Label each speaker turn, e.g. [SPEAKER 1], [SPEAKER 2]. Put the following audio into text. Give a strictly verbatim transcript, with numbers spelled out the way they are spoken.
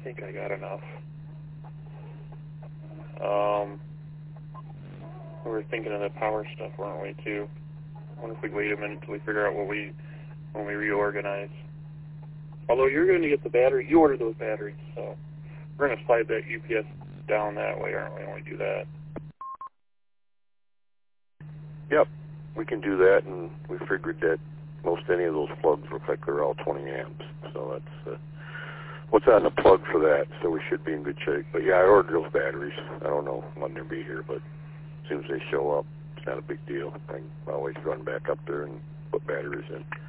[SPEAKER 1] think I got enough. Um, we were thinking of the power stuff, weren't we, too? I wonder if we wait a minute until we figure out what we, when we reorganize. Although you're going to get the battery, you ordered those batteries, so we're going to slide that U P S down that way, aren't we, when we do that?
[SPEAKER 2] Yep, we can do that, and we figured that most any of those plugs look like they're all twenty amps, so that's uh, what's on the plug for that, so we should be in good shape. But yeah, I ordered those batteries. I don't know when they'll be here, but as soon as they show up, it's not a big deal. I can always run back up there and put batteries in.